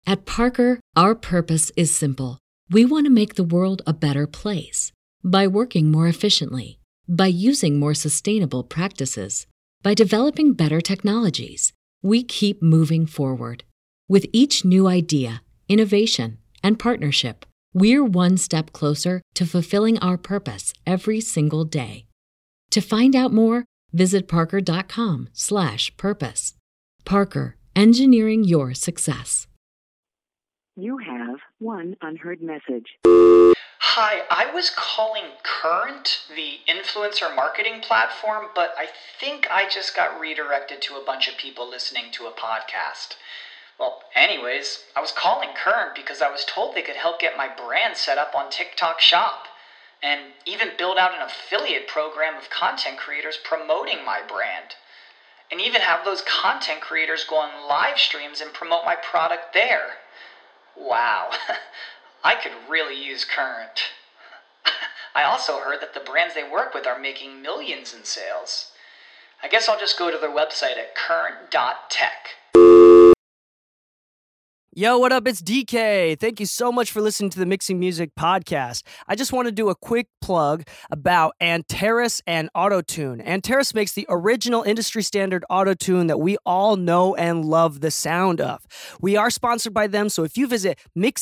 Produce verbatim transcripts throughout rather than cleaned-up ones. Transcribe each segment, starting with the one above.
At Parker, our purpose is simple. We want to make the world a better place by working more efficiently, by using more sustainable practices, by developing better technologies. We keep moving forward. With each new idea, innovation, and partnership, we're one step closer to fulfilling our purpose every single day. To find out more, visit parker.com slash purpose. Parker, engineering your success. You have one unheard message. Hi, I was calling Current, the influencer marketing platform, but I think I just got redirected to a bunch of people listening to a podcast. Well, anyways, I was calling Current because I was told they could help get my brand set up on TikTok Shop, and even build out an affiliate program of content creators promoting my brand, and even have those content creators go on live streams and promote my product there. Wow, I could really use Current. I also heard that the brands they work with are making millions in sales. I guess I'll just go to their website at current dot tech. Yo, what up? It's D K. Thank you so much for listening to the Mixing Music podcast. I just want to do a quick plug about Antares and Auto-Tune. Antares makes the original industry standard auto-tune that we all know and love the sound of. We are sponsored by them, so if you visit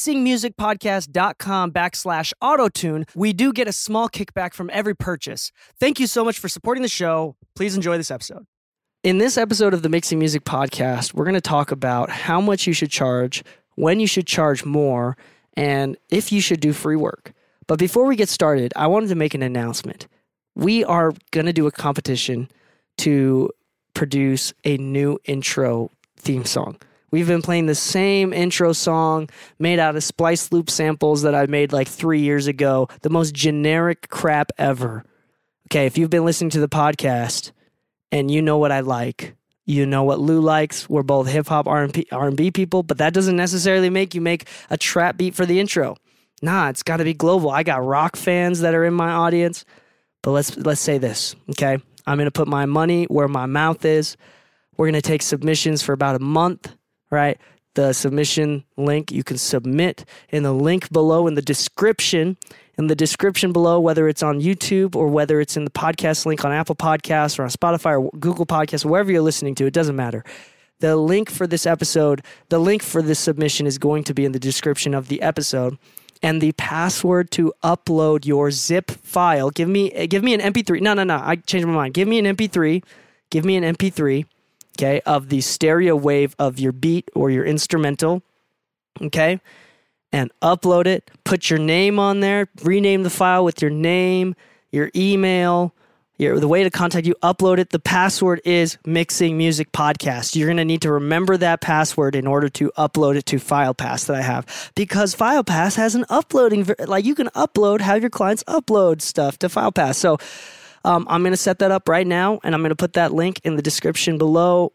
mixingmusicpodcast.com backslash auto-tune, we do get a small kickback from every purchase. Thank you so much for supporting the show. Please enjoy this episode. In this episode of the Mixing Music podcast, we're going to talk about how much you should charge, when you should charge more, and if you should do free work. But before we get started, I wanted to make an announcement. We are going to do a competition to produce a new intro theme song. We've been playing the same intro song made out of splice loop samples that I made like three years ago, the most generic crap ever. Okay, if you've been listening to the podcast, and you know what I like. You know what Lou likes. We're both hip-hop R and B people, but that doesn't necessarily make you make a trap beat for the intro. Nah, it's got to be global. I got rock fans that are in my audience. But let's let's say this, okay? I'm going to put my money where my mouth is. We're going to take submissions for about a month, right? The submission link, you can submit in the link below in the description. In the description below, whether it's on YouTube or whether it's in the podcast link on Apple Podcasts or on Spotify or Google Podcasts, or wherever you're listening to, it doesn't matter. The link for this episode, the link for this submission is going to be in the description of the episode. And the password to upload your zip file, give me give me an M P three. No, no, no, I changed my mind. Give me an M P three. Give me an M P three, okay, of the stereo wave of your beat or your instrumental, okay? And upload it, put your name on there, rename the file with your name, your email, your, the way to contact you, upload it. The password is Mixing Music Podcast. You're going to need to remember that password in order to upload it to FilePass that I have. Because FilePass has an uploading, like you can upload, have your clients upload stuff to FilePass. So um, I'm going to set that up right now, and I'm going to put that link in the description below.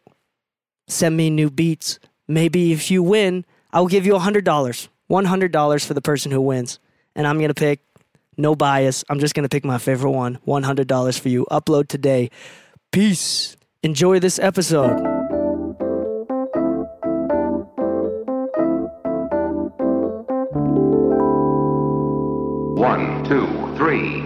Send me new beats. Maybe if you win, I'll give you one hundred dollars. one hundred dollars for the person who wins. And I'm going to pick, no bias, I'm just going to pick my favorite one. one hundred dollars for you. Upload today. Peace. Enjoy this episode. One, two, three.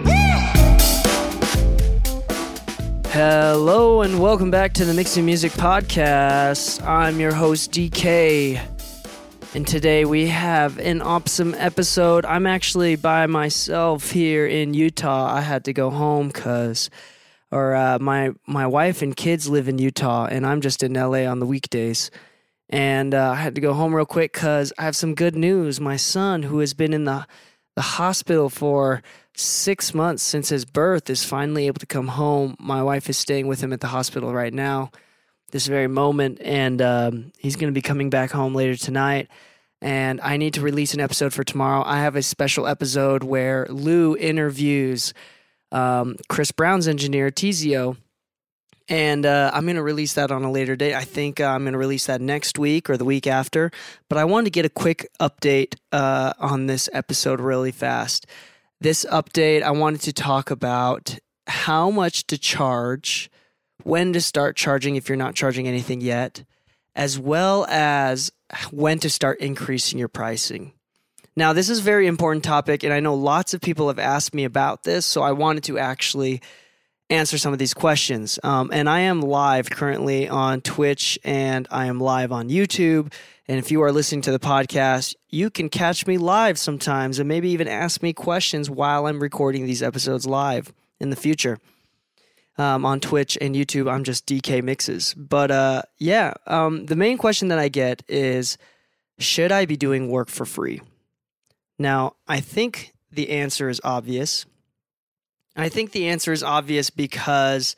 Hello and welcome back to the Mixing Music Podcast. I'm your host, D K. And today we have an awesome episode. I'm actually by myself here in Utah. I had to go home because, or uh, my my wife and kids live in Utah, and I'm just in L A on the weekdays. And uh, I had to go home real quick because I have some good news. My son, who has been in the the hospital for six months since his birth, is finally able to come home. My wife is staying with him at the hospital right now, this very moment, and um, he's going to be coming back home later tonight, and I need to release an episode for tomorrow. I have a special episode where Lou interviews um, Chris Brown's engineer, Tizio, and uh, I'm going to release that on a later date. I think uh, I'm going to release that next week or the week after, but I wanted to get a quick update uh, on this episode really fast. This update, I wanted to talk about how much to charge, when to start charging if you're not charging anything yet, as well as when to start increasing your pricing. Now, this is a very important topic, and I know lots of people have asked me about this, so I wanted to actually answer some of these questions. Um, and I am live currently on Twitch, and I am live on YouTube. And if you are listening to the podcast, you can catch me live sometimes and maybe even ask me questions while I'm recording these episodes live in the future. Um, on Twitch and YouTube, I'm just D K Mixes. But uh, yeah, um, the main question that I get is, should I be doing work for free? Now, I think the answer is obvious. I think the answer is obvious because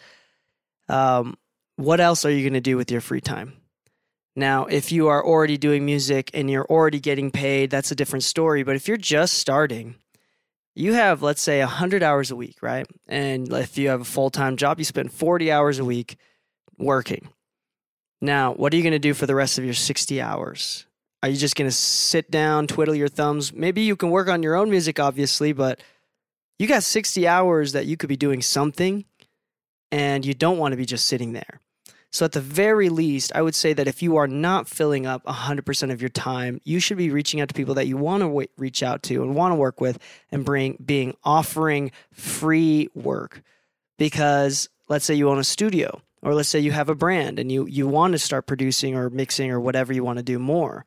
um, what else are you going to do with your free time? Now, if you are already doing music and you're already getting paid, that's a different story. But if you're just starting, you have, let's say, one hundred hours a week, right? And if you have a full-time job, you spend forty hours a week working. Now, what are you going to do for the rest of your sixty hours? Are you just going to sit down, twiddle your thumbs? Maybe you can work on your own music, obviously, but you got sixty hours that you could be doing something, and you don't want to be just sitting there. So at the very least, I would say that if you are not filling up one hundred percent of your time, you should be reaching out to people that you want to w- reach out to and want to work with and bring being offering free work. Because let's say you own a studio, or let's say you have a brand and you, you want to start producing or mixing or whatever you want to do more.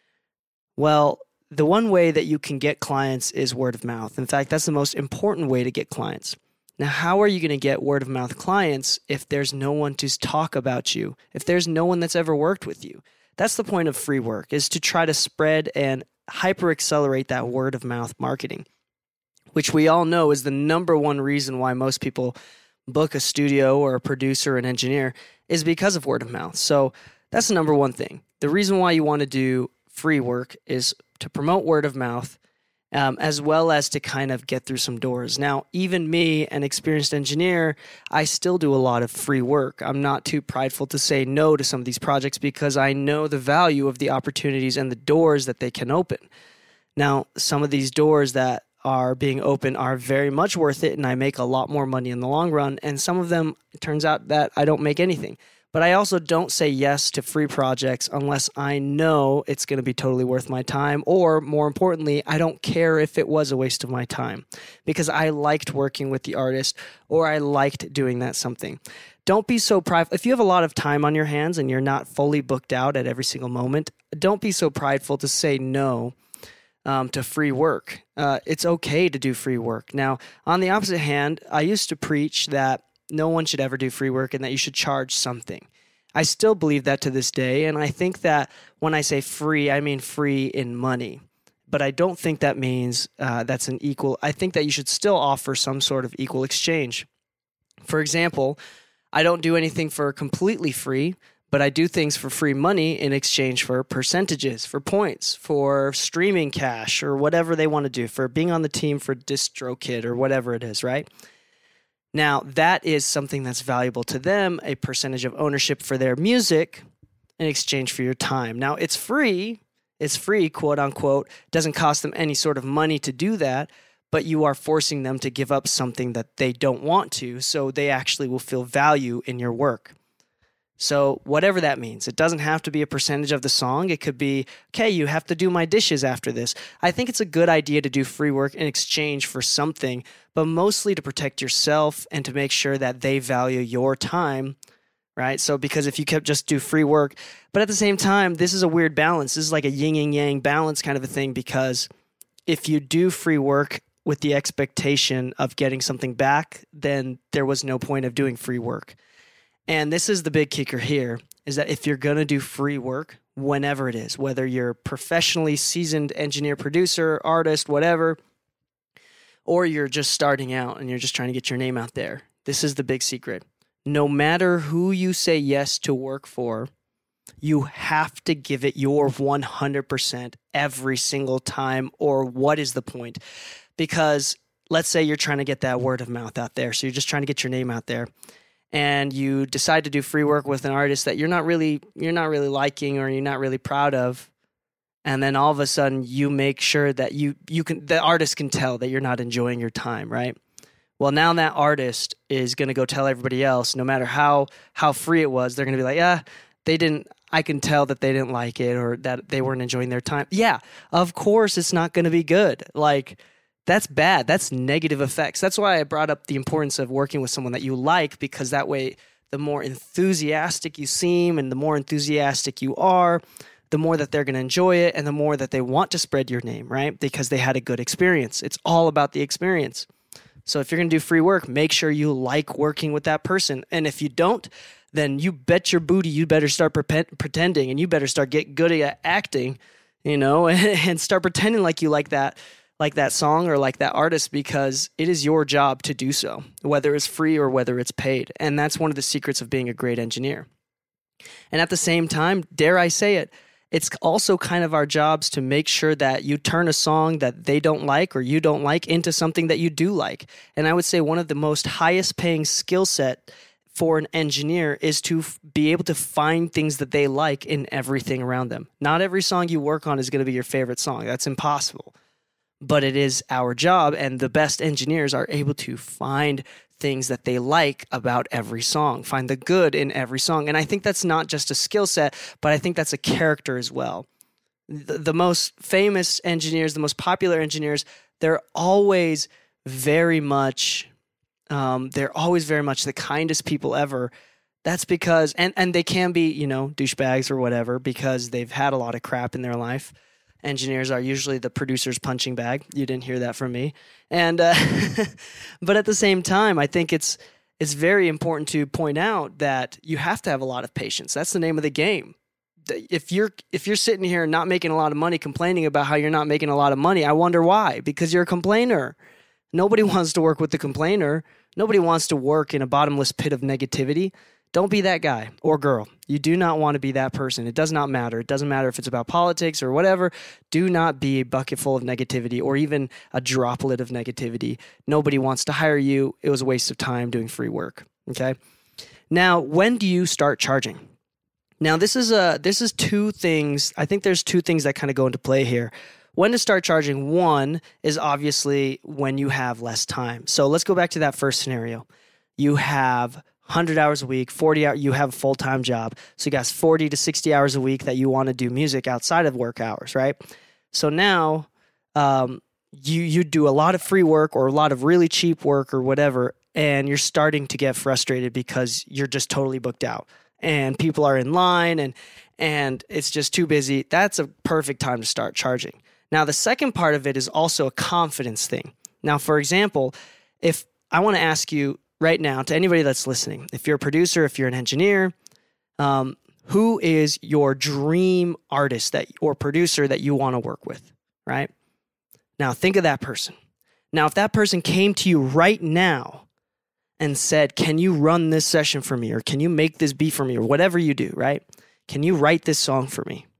Well, the one way that you can get clients is word of mouth. In fact, that's the most important way to get clients. Now, how are you going to get word of mouth clients if there's no one to talk about you, if there's no one that's ever worked with you? That's the point of free work, is to try to spread and hyper accelerate that word of mouth marketing, which we all know is the number one reason why most people book a studio or a producer or an engineer is because of word of mouth. So that's the number one thing. The reason why you want to do free work is to promote word of mouth, Um, as well as to kind of get through some doors. Now, even me, an experienced engineer, I still do a lot of free work. I'm not too prideful to say no to some of these projects because I know the value of the opportunities and the doors that they can open. Now, some of these doors that are being opened are very much worth it, and I make a lot more money in the long run. And some of them, it turns out that I don't make anything. But I also don't say yes to free projects unless I know it's going to be totally worth my time, or more importantly, I don't care if it was a waste of my time because I liked working with the artist or I liked doing that something. Don't be so prideful. If you have a lot of time on your hands and you're not fully booked out at every single moment, don't be so prideful to say no um, to free work. Uh, it's okay to do free work. Now, on the opposite hand, I used to preach that no one should ever do free work and that you should charge something. I still believe that to this day, and I think that when I say free, I mean free in money. But I don't think that means uh, that's an equal. I think that you should still offer some sort of equal exchange. For example, I don't do anything for completely free, but I do things for free money in exchange for percentages, for points, for streaming cash, or whatever they want to do, for being on the team for DistroKid or whatever it is, right? Now, that is something that's valuable to them, a percentage of ownership for their music in exchange for your time. Now, it's free. It's free, quote unquote. It doesn't cost them any sort of money to do that, but you are forcing them to give up something that they don't want to, so they actually will feel value in your work. So whatever that means, it doesn't have to be a percentage of the song. It could be, okay, you have to do my dishes after this. I think it's a good idea to do free work in exchange for something, but mostly to protect yourself and to make sure that they value your time, right? So because if you kept just do free work, but at the same time, this is a weird balance. This is like a yin and yang balance kind of a thing, because if you do free work with the expectation of getting something back, then there was no point of doing free work. And this is the big kicker here, is that if you're going to do free work, whenever it is, whether you're a professionally seasoned engineer, producer, artist, whatever, or you're just starting out and you're just trying to get your name out there, this is the big secret. No matter who you say yes to work for, you have to give it your one hundred percent every single time, or what is the point? Because let's say you're trying to get that word of mouth out there, so you're just trying to get your name out there, and you decide to do free work with an artist that you're not really you're not really liking or you're not really proud of, and then all of a sudden you make sure that you you can the artist can tell that you're not enjoying your time, right? Well, now that artist is going to go tell everybody else, no matter how how free it was, they're going to be like, yeah, they didn't I can tell that they didn't like it or that they weren't enjoying their time. Yeah, of course it's not going to be good. Like, that's bad. That's negative effects. That's why I brought up the importance of working with someone that you like, because that way the more enthusiastic you seem and the more enthusiastic you are, the more that they're going to enjoy it and the more that they want to spread your name, right? Because they had a good experience. It's all about the experience. So if you're going to do free work, make sure you like working with that person. And if you don't, then you bet your booty you better start pre- pretending and you better start getting good at acting, you know, and start pretending like you like that like that song or like that artist, because it is your job to do so, whether it's free or whether it's paid. And that's one of the secrets of being a great engineer. And at the same time, dare I say it, it's also kind of our jobs to make sure that you turn a song that they don't like or you don't like into something that you do like. And I would say one of the most highest paying skill set for an engineer is to f- be able to find things that they like in everything around them. Not every song you work on is going to be your favorite song. That's impossible. But it is our job, and the best engineers are able to find things that they like about every song, find the good in every song. And I think that's not just a skill set, but I think that's a character as well. The, the most famous engineers, the most popular engineers, they're always very much, um, they're always very much the kindest people ever. That's because, and, and they can be, you know, douchebags or whatever, because they've had a lot of crap in their life. Engineers are usually the producer's punching bag. You didn't hear that from me. And uh, but at the same time, I think it's it's very important to point out that you have to have a lot of patience. That's the name of the game. If you're if you're sitting here and not making a lot of money, complaining about how you're not making a lot of money, I wonder why. Because you're a complainer. Nobody wants to work with the complainer. Nobody wants to work in a bottomless pit of negativity. Don't be that guy or girl. You do not want to be that person. It does not matter. It doesn't matter if it's about politics or whatever. Do not be a bucket full of negativity or even a droplet of negativity. Nobody wants to hire you. It was a waste of time doing free work. Okay. Now, when do you start charging? Now, this is a this is two things. I think there's two things that kind of go into play here. When to start charging, one is obviously when you have less time. So let's go back to that first scenario. You have one hundred hours a week, forty hours, you have a full-time job. So you got forty to sixty hours a week that you want to do music outside of work hours, right? So now um, you you do a lot of free work or a lot of really cheap work or whatever, and you're starting to get frustrated because you're just totally booked out. And people are in line and and it's just too busy. That's a perfect time to start charging. Now, the second part of it is also a confidence thing. Now, for example, if I want to ask you right now, to anybody that's listening, if you're a producer, if you're an engineer, um, who is your dream artist that or producer that you want to work with, right? Now, think of that person. Now, if that person came to you right now and said, can you run this session for me? Or can you make this beat for me? Or whatever you do, right? Can you write this song for me?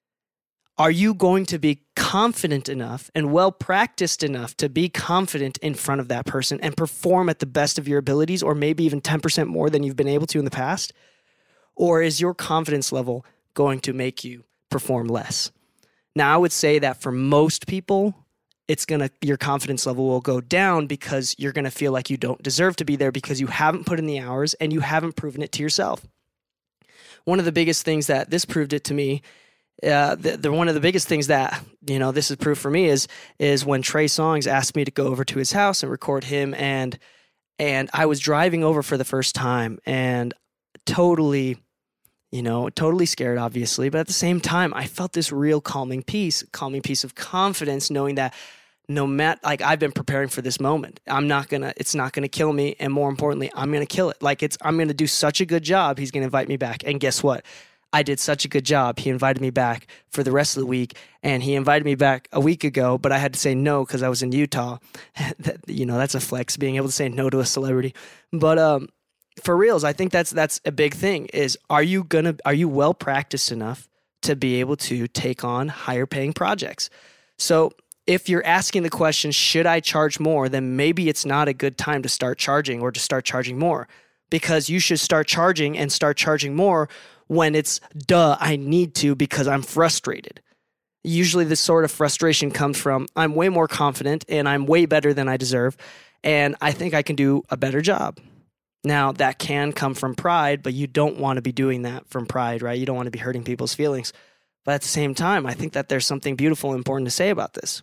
Are you going to be confident enough and well-practiced enough to be confident in front of that person and perform at the best of your abilities, or maybe even ten percent more than you've been able to in the past? Or is your confidence level going to make you perform less? Now, I would say that for most people, it's gonna your confidence level will go down because you're gonna feel like you don't deserve to be there because you haven't put in the hours and you haven't proven it to yourself. One of the biggest things that this proved it to me, uh, the, the one of the biggest things that you know this is proof for me is is when Trey Songz asked me to go over to his house and record him, and and I was driving over for the first time and totally, you know, totally scared, obviously, but at the same time, I felt this real calming peace, calming peace of confidence, knowing that no matter, like, I've been preparing for this moment. I'm not gonna, it's not gonna kill me, and more importantly, I'm gonna kill it. Like, it's, I'm gonna do such a good job. He's gonna invite me back, and guess what? I did such a good job. He invited me back for the rest of the week, and he invited me back a week ago, but I had to say no because I was in Utah. You know, that's a flex, being able to say no to a celebrity. But um, for reals, I think that's that's a big thing. Is are you gonna, are you well practiced enough to be able to take on higher paying projects? So if you're asking the question, should I charge more, then maybe it's not a good time to start charging or to start charging more, because you should start charging and start charging more when it's, duh, I need to because I'm frustrated. Usually this sort of frustration comes from, I'm way more confident and I'm way better than I deserve, and I think I can do a better job. Now, that can come from pride, but you don't want to be doing that from pride, right? You don't want to be hurting people's feelings. But at the same time, I think that there's something beautiful and important to say about this.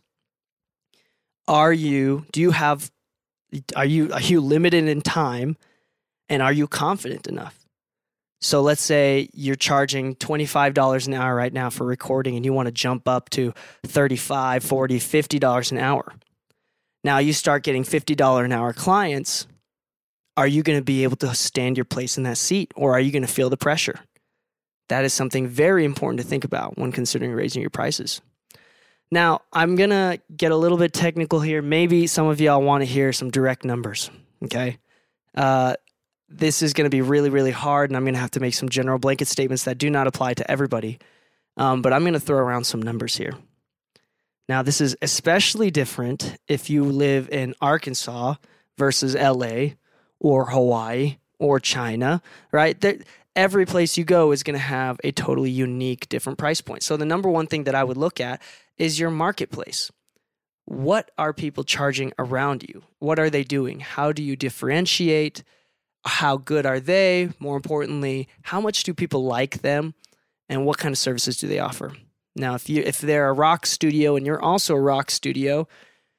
Are you, do you have, are you, are you limited in time, and are you confident enough? So let's say you're charging twenty-five dollars an hour right now for recording, and you want to jump up to thirty-five dollars, forty dollars, fifty dollars an hour. Now you start getting fifty dollars an hour clients. Are you going to be able to stand your place in that seat, or are you going to feel the pressure? That is something very important to think about when considering raising your prices. Now, I'm going to get a little bit technical here. Maybe some of y'all want to hear some direct numbers, okay? Uh, this is going to be really, really hard, and I'm going to have to make some general blanket statements that do not apply to everybody. Um, but I'm going to throw around some numbers here. Now, this is especially different if you live in Arkansas versus L A or Hawaii or China, right? There, every place you go is going to have a totally unique, different price point. So the number one thing that I would look at is your marketplace. What are people charging around you? What are they doing? How do you differentiate? How good are they? More importantly, how much do people like them? And what kind of services do they offer? Now, if you if they're a rock studio and you're also a rock studio,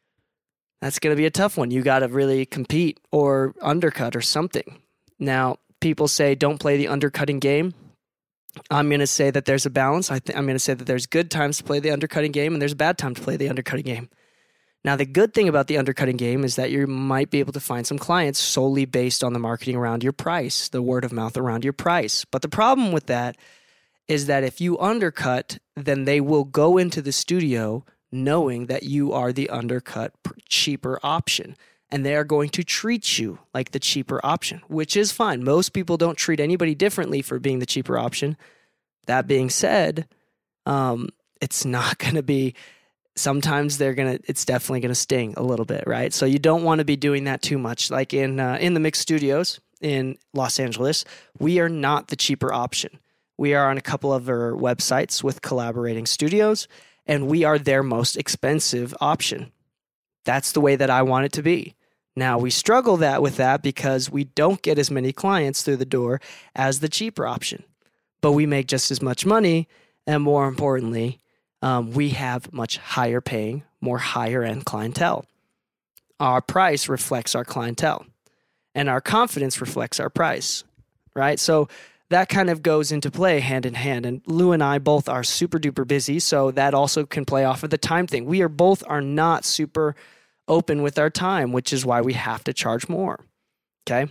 that's going to be a tough one. You got to really compete or undercut or something. Now, people say don't play the undercutting game. I'm going to say that there's a balance. I th- I'm going to say that there's good times to play the undercutting game and there's bad time to play the undercutting game. Now, the good thing about the undercutting game is that you might be able to find some clients solely based on the marketing around your price, the word of mouth around your price. But the problem with that is that if you undercut, then they will go into the studio knowing that you are the undercut, cheaper option. And they are going to treat you like the cheaper option, which is fine. Most people don't treat anybody differently for being the cheaper option. That being said, um, it's not going to be... Sometimes they're gonna. It's definitely gonna sting a little bit, right? So you don't want to be doing that too much. Like in uh, in the Mix Studios in Los Angeles, we are not the cheaper option. We are on a couple of other websites with collaborating studios, and we are their most expensive option. That's the way that I want it to be. Now we struggle that with that because we don't get as many clients through the door as the cheaper option, but we make just as much money, and more importantly, Um, we have much higher paying, more higher end clientele. Our price reflects our clientele, and our confidence reflects our price, right? So that kind of goes into play hand in hand. And Lou and I both are super duper busy, so that also can play off of the time thing. We are both are not super open with our time, which is why we have to charge more. Okay.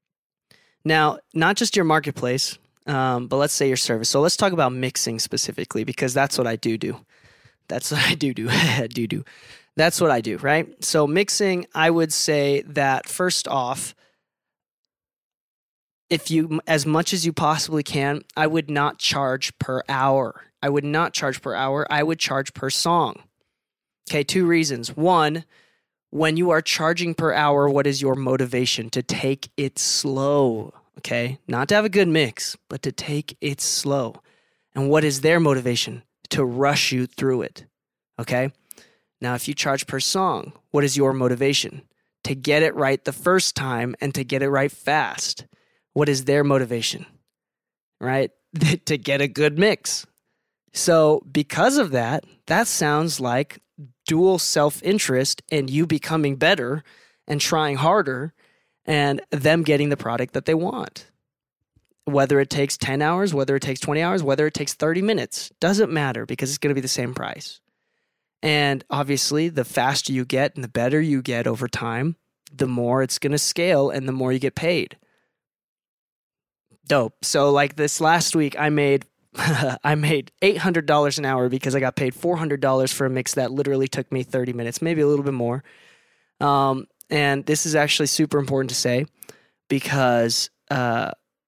Now, not just your marketplace. Um, but let's say your service. So let's talk about mixing specifically, because that's what I do do. That's what I do do. do do. That's what I do, right? So mixing, I would say that first off, if you, as much as you possibly can, I would not charge per hour. I would not charge per hour. I would charge per song. Okay, two reasons. One, when you are charging per hour, what is your motivation? To take it slow. Okay, not to have a good mix, but to take it slow. And what is their motivation? To rush you through it. Okay, now if you charge per song, what is your motivation? To get it right the first time and to get it right fast. What is their motivation? Right? To get a good mix. So because of that, that sounds like dual self-interest and you becoming better and trying harder and them getting the product that they want. Whether it takes ten hours, whether it takes twenty hours, whether it takes thirty minutes, doesn't matter because it's going to be the same price. And obviously, the faster you get and the better you get over time, the more it's going to scale and the more you get paid. Dope. So like this last week, I made I made eight hundred dollars an hour because I got paid four hundred dollars for a mix that literally took me thirty minutes, maybe a little bit more. Um, And this is actually super important to say because uh,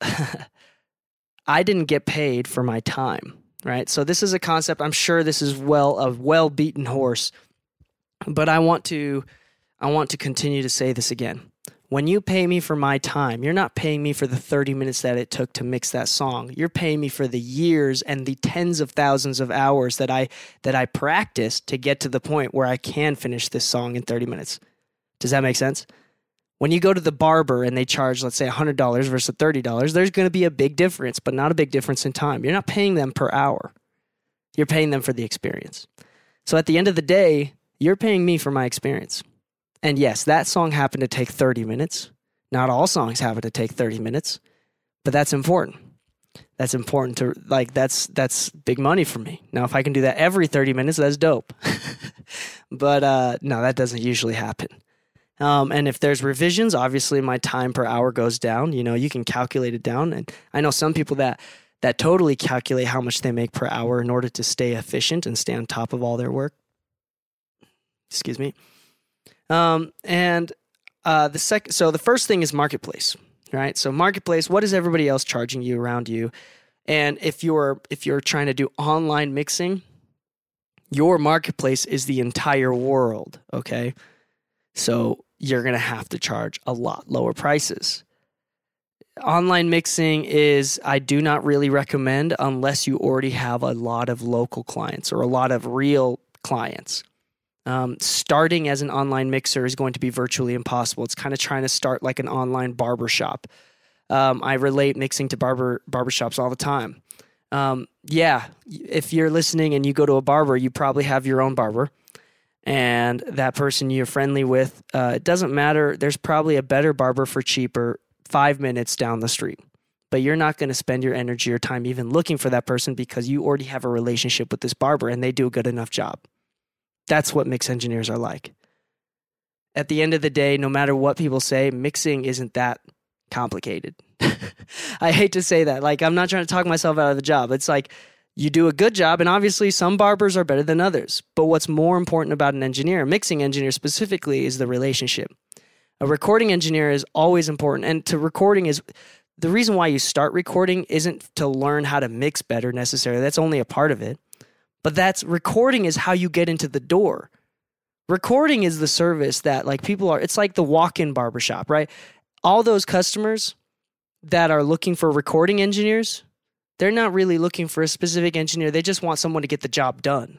I didn't get paid for my time, right? So this is a concept. I'm sure this is well a well-beaten horse, but I want to I want to continue to say this again. When you pay me for my time, you're not paying me for the thirty minutes that it took to mix that song. You're paying me for the years and the tens of thousands of hours that I that I practiced to get to the point where I can finish this song in thirty minutes. Does that make sense? When you go to the barber and they charge, let's say one hundred dollars versus thirty dollars, there's going to be a big difference, but not a big difference in time. You're not paying them per hour. You're paying them for the experience. So at the end of the day, you're paying me for my experience. And yes, that song happened to take thirty minutes. Not all songs happen to take thirty minutes, but that's important. That's important to, like, that's that's big money for me. Now, if I can do that every thirty minutes, that's dope. But uh, no, that doesn't usually happen. Um, and if there's revisions, obviously my time per hour goes down. You know, you can calculate it down. And I know some people that that totally calculate how much they make per hour in order to stay efficient and stay on top of all their work. Excuse me. Um, and uh, the second, so the first thing is marketplace, right? So marketplace, what is everybody else charging you around you? And if you're if you're trying to do online mixing, your marketplace is the entire world, okay? So you're going to have to charge a lot lower prices. Online mixing is, I do not really recommend unless you already have a lot of local clients or a lot of real clients. Um, starting as an online mixer is going to be virtually impossible. It's kind of trying to start like an online barbershop. Um, I relate mixing to barber barbershops all the time. Um, yeah, if you're listening and you go to a barber, you probably have your own barber. And that person you're friendly with, uh, it doesn't matter. There's probably a better barber for cheaper five minutes down the street. But you're not going to spend your energy or time even looking for that person because you already have a relationship with this barber and they do a good enough job. That's what mix engineers are like. At the end of the day, no matter what people say, mixing isn't that complicated. I hate to say that. Like, I'm not trying to talk myself out of the job. It's like, you do a good job, and obviously some barbers are better than others. But what's more important about an engineer, a mixing engineer specifically, is the relationship. A recording engineer is always important, and to recording is the reason why you start recording isn't to learn how to mix better necessarily. That's only a part of it. But that's recording is how you get into the door. Recording is the service that like people are, it's like the walk-in barbershop, right? All those customers that are looking for recording engineers, they're not really looking for a specific engineer. They just want someone to get the job done.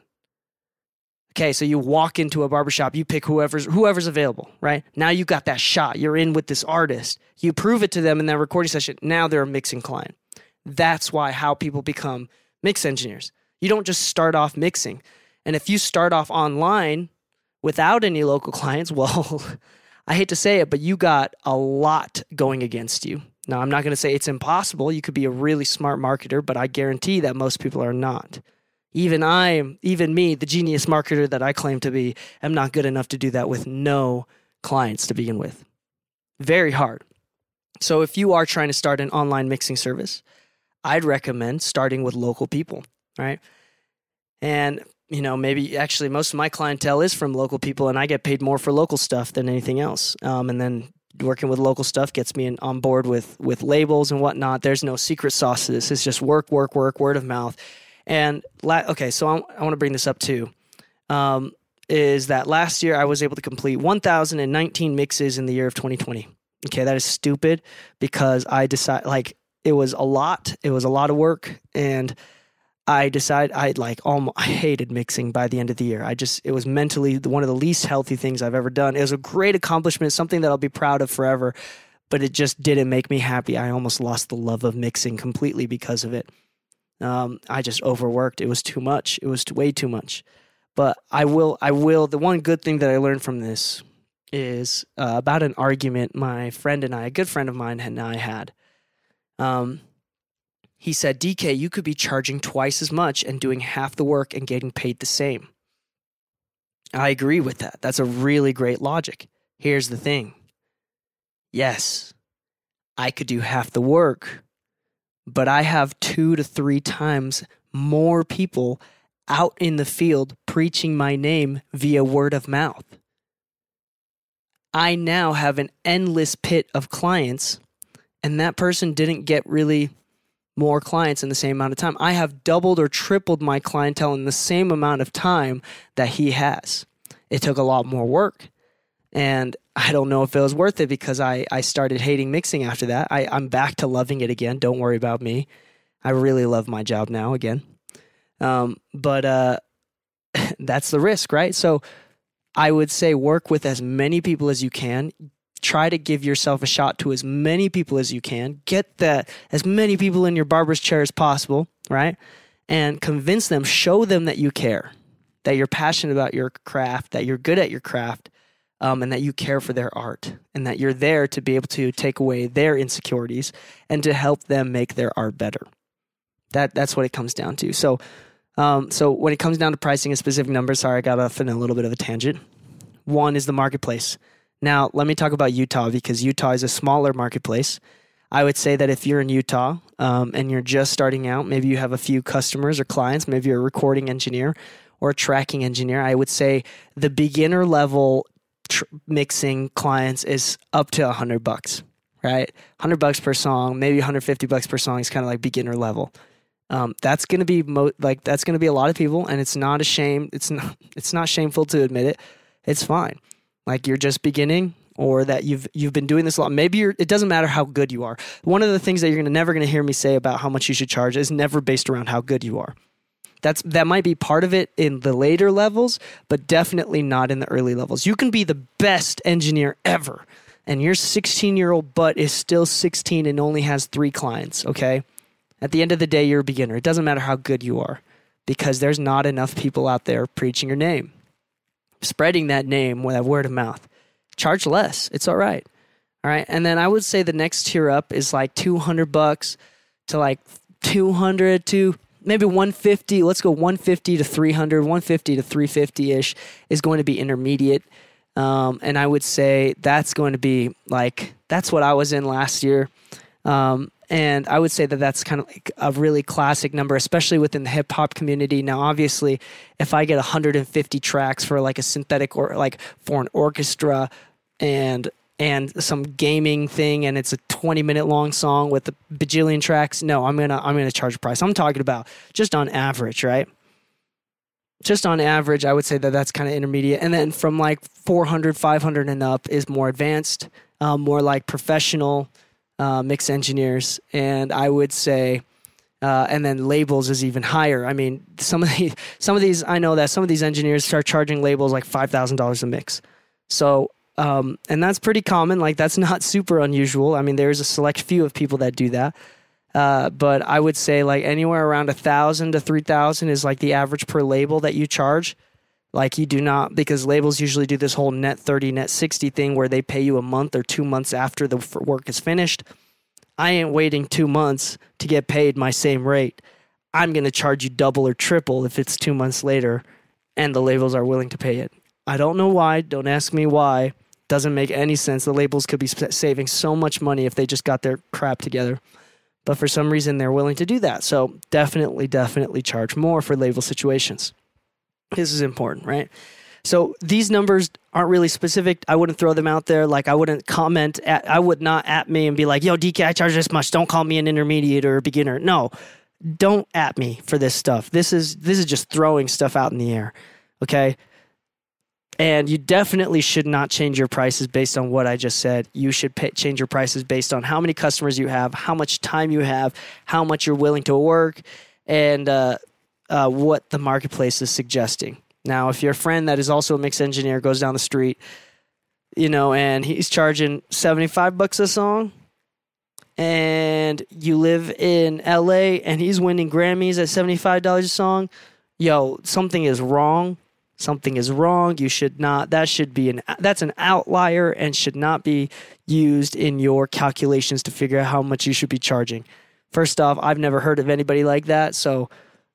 Okay, so you walk into a barbershop, you pick whoever's whoever's available, right? Now you got that shot. You're in with this artist. You prove it to them in that recording session. Now they're a mixing client. That's why how people become mix engineers. You don't just start off mixing. And if you start off online without any local clients, well, I hate to say it, but you got a lot going against you. Now, I'm not going to say it's impossible. You could be a really smart marketer, but I guarantee that most people are not. Even I, even me, the genius marketer that I claim to be, am not good enough to do that with no clients to begin with. Very hard. So if you are trying to start an online mixing service, I'd recommend starting with local people, right? And, you know, maybe actually most of my clientele is from local people, and I get paid more for local stuff than anything else. Um, and then working with local stuff gets me in, on board with with labels and whatnot. There's no secret sauce to this. It's just work, work, work, word of mouth. And, la- okay, so I, I want to bring this up too, um, is that last year I was able to complete one thousand nineteen mixes in the year of twenty twenty. Okay, that is stupid because I decided, like, it was a lot. It was a lot of work, and I decided I like almost I hated mixing by the end of the year. I just it was mentally one of the least healthy things I've ever done. It was a great accomplishment, something that I'll be proud of forever, but it just didn't make me happy. I almost lost the love of mixing completely because of it. Um, I just overworked. It was too much. It was too, way too much. But I will. I will. The one good thing that I learned from this is uh, about an argument my friend and I, a good friend of mine, and I had. Um. He said, D K, you could be charging twice as much and doing half the work and getting paid the same. I agree with that. That's a really great logic. Here's the thing. Yes, I could do half the work, but I have two to three times more people out in the field preaching my name via word of mouth. I now have an endless pit of clients, and that person didn't get really more clients in the same amount of time. I have doubled or tripled my clientele in the same amount of time that he has. It took a lot more work, and I don't know if it was worth it because I, I started hating mixing after that. I, I'm back to loving it again. Don't worry about me. I really love my job now again. Um, but uh, that's the risk, right? So I would say work with as many people as you can. try to give yourself a shot to as many people as you can. Get that as many people in your barber's chair as possible, right? And convince them, show them that you care, that you're passionate about your craft, that you're good at your craft, um, and that you care for their art, and that you're there to be able to take away their insecurities and to help them make their art better. That that's what it comes down to. So, um, so when it comes down to pricing and specific numbers, sorry, I got off in a little bit of a tangent. One is the marketplace. Now, let me talk about Utah, because Utah is a smaller marketplace. I would say that if you're in Utah um, and you're just starting out, maybe you have a few customers or clients, maybe you're a recording engineer or a tracking engineer, I would say the beginner level tr- mixing clients is up to one hundred bucks, right? one hundred bucks per song, maybe one hundred fifty bucks per song is kind of like beginner level. Um, that's going to be mo- like that's going to be a lot of people, and it's not a shame. It's not it's not shameful to admit it. It's fine. Like you're just beginning, or that you've you've been doing this a lot. Maybe you're, it doesn't matter how good you are. One of the things that you're gonna, never going to hear me say about how much you should charge is never based around how good you are. That's that might be part of it in the later levels, but definitely not in the early levels. You can be the best engineer ever, and your sixteen-year-old butt is still sixteen and only has three clients, okay? At the end of the day, you're a beginner. It doesn't matter how good you are, because there's not enough people out there preaching your name. Spreading that name with that word of mouth. Charge less. It's all right. All right. And then I would say the next tier up is like two hundred bucks to like two hundred to maybe one fifty. Let's go one fifty to three hundred, one fifty to three fifty ish is going to be intermediate. Um, and I would say that's going to be like, that's what I was in last year. Um, And I would say that that's kind of like a really classic number, especially within the hip hop community. Now, obviously, if I get one hundred fifty tracks for like a synthetic or like for an orchestra and and some gaming thing, and it's a twenty minute long song with a bajillion tracks, no, I'm gonna I'm gonna charge a price. I'm talking about just on average, right? Just on average, I would say that that's kind of intermediate. And then from like four hundred, five hundred and up is more advanced, um, more like professional. Uh, mix engineers, and I would say, uh, and then labels is even higher. I mean, some of the some of these, I know that some of these engineers start charging labels like five thousand dollars a mix. So, um, and that's pretty common. Like that's not super unusual. I mean, there's a select few of people that do that, uh, but I would say like anywhere around a thousand to three thousand is like the average per label that you charge. Like you do not, because labels usually do this whole net thirty, net sixty thing where they pay you a month or two months after the work is finished. I ain't waiting two months to get paid my same rate. I'm going to charge you double or triple if it's two months later and the labels are willing to pay it. I don't know why. Don't ask me why. Doesn't make any sense. The labels could be saving so much money if they just got their crap together. But for some reason, they're willing to do that. So definitely, definitely charge more for label situations. This is important, right? So these numbers aren't really specific. I wouldn't throw them out there. Like I wouldn't comment at, I would not at me and be like, yo, D K, I charge this much. Don't call me an intermediate or a beginner. No, don't at me for this stuff. This is, this is just throwing stuff out in the air. Okay. And you definitely should not change your prices based on what I just said. You should pay, change your prices based on how many customers you have, how much time you have, how much you're willing to work, and, uh, Uh, what the marketplace is suggesting. Now, if your friend that is also a mix engineer goes down the street, you know, and he's charging seventy-five bucks a song, and you live in L A and he's winning Grammys at seventy-five dollars a song, yo, something is wrong. Something is wrong. You should not, that should be an, that's an outlier and should not be used in your calculations to figure out how much you should be charging. First off, I've never heard of anybody like that, so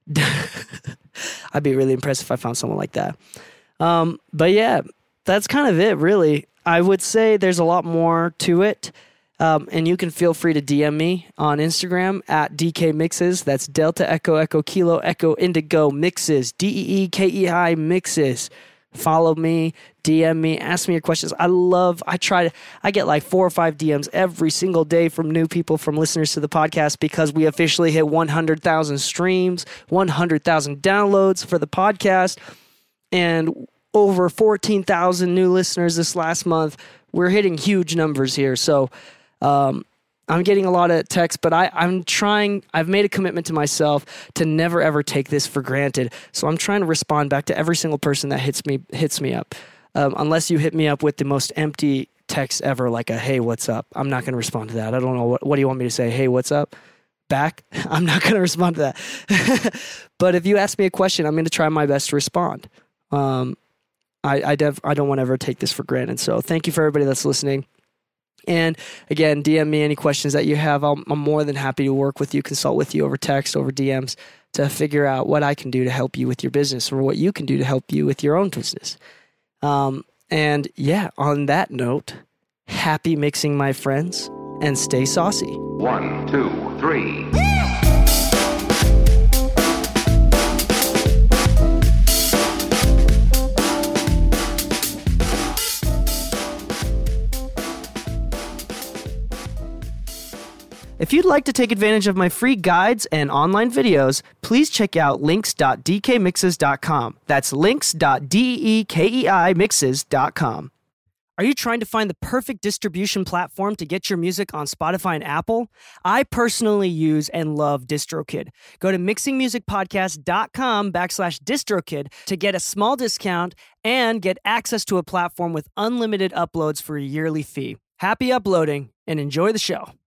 I'd be really impressed if I found someone like that. Um, but yeah, that's kind of it, really. I would say there's a lot more to it. Um, and you can feel free to D M me on Instagram at D K Mixes. That's Delta Echo Echo Kilo Echo Indigo Mixes. D E E K E I Mixes. Follow me, D M me, ask me your questions. I love, I try to, I get like four or five D Ms every single day from new people, from listeners to the podcast, because we officially hit one hundred thousand streams, one hundred thousand downloads for the podcast, and over fourteen thousand new listeners this last month. We're hitting huge numbers here. So um, I'm getting a lot of texts, but I, I'm trying, I've made a commitment to myself to never ever take this for granted. So I'm trying to respond back to every single person that hits me, hits me up. Um, unless you hit me up with the most empty text ever like a, hey, what's up? I'm not going to respond to that. I don't know. What, what do you want me to say? Hey, what's up? Back? I'm not going to respond to that. But if you ask me a question, I'm going to try my best to respond. Um, I, I, dev, I don't want to ever take this for granted. So thank you for everybody that's listening. And again, D M me any questions that you have. I'll, I'm more than happy to work with you, consult with you over text, over D Ms to figure out what I can do to help you with your business or what you can do to help you with your own business. Um, and yeah, on that note, happy mixing, my friends, and stay saucy. One, two, three. If you'd like to take advantage of my free guides and online videos, please check out links dot d k mixes dot com. That's links dot dekei mixes dot com. Are you trying to find the perfect distribution platform to get your music on Spotify and Apple? I personally use and love DistroKid. Go to mixingmusicpodcast.com backslash DistroKid to get a small discount and get access to a platform with unlimited uploads for a yearly fee. Happy uploading and enjoy the show.